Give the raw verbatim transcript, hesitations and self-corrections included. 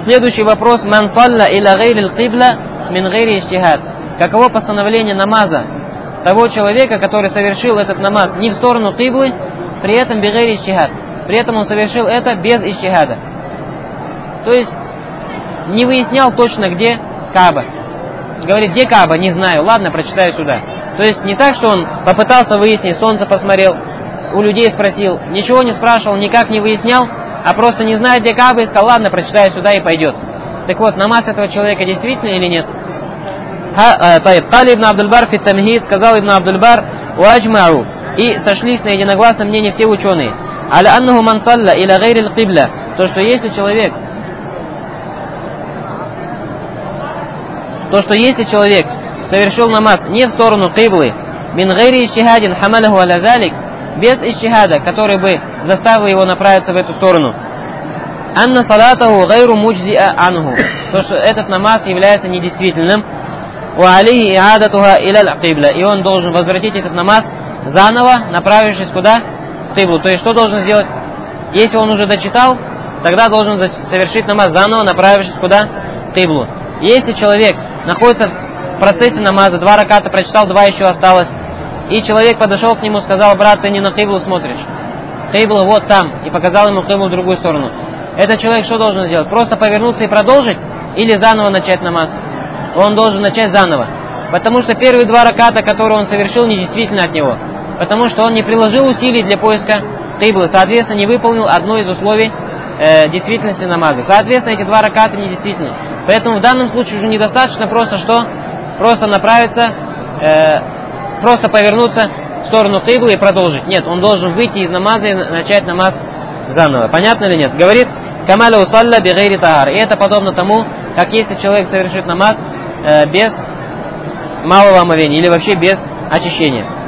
Следующий вопрос. Ман салля иля гайри аль-кибла мин гайри иджтихад. Каково постановление намаза того человека, который совершил этот намаз не в сторону киблы, при этом би гайри иджтихад. При этом он совершил это без иджтихада. То есть не выяснял точно, где Кааба. Говорит, где Кааба? Не знаю. Ладно, прочитаю сюда. То есть не так, что он попытался выяснить, солнце посмотрел, у людей спросил, ничего не спрашивал, никак не выяснял, а просто не знает, где Кааба, и сказал, ладно, прочитаю сюда и пойдет. Так вот, намаз этого человека действительно или нет? Кали ибн Абдуль-Бар фи тамхид, сказал ибн Абдуль-Бар, уаджмау, и сошлись на единогласном мнении все ученые. Аля аннаху ман салля иля гайри аль-кибля, то, что если человек, то, что если человек совершил намаз не в сторону киблы, мин гайри иджтихадин хамалаху аля залик, без иджтихада, который бы заставил его направиться в эту сторону, анна салатаху гайру муджзиа анху, то, что этот намаз является недействительным, ва алейхи иадатуха иля аль-кибля, и он должен возвратить этот намаз заново, направившись куда? В киблу. То есть что должен сделать? Если он уже дочитал, тогда должен совершить намаз заново, направившись куда? В киблу. Если человек находится в процессе намаза, два раката прочитал, два еще осталось, и человек подошел к нему, сказал, брат, ты не на киблу смотришь, кибла вот там, и показал ему киблу в другую сторону. Этот человек что должен сделать? Просто повернуться и продолжить, или заново начать намаз? Он должен начать заново, потому что первые два раката, которые он совершил, недействительны от него, потому что он не приложил усилий для поиска киблы, соответственно, не выполнил одно из условий э, действительности намаза. Соответственно, эти два раката недействительны. Поэтому в данном случае уже недостаточно просто что? Просто направиться, э, просто повернуться в сторону киблы и продолжить. Нет, он должен выйти из намаза и начать намаз заново. Понятно или нет? Говорит, камаля усалля би гайри тахар. И это подобно тому, как если человек совершит намаз э, без малого омовения или вообще без очищения.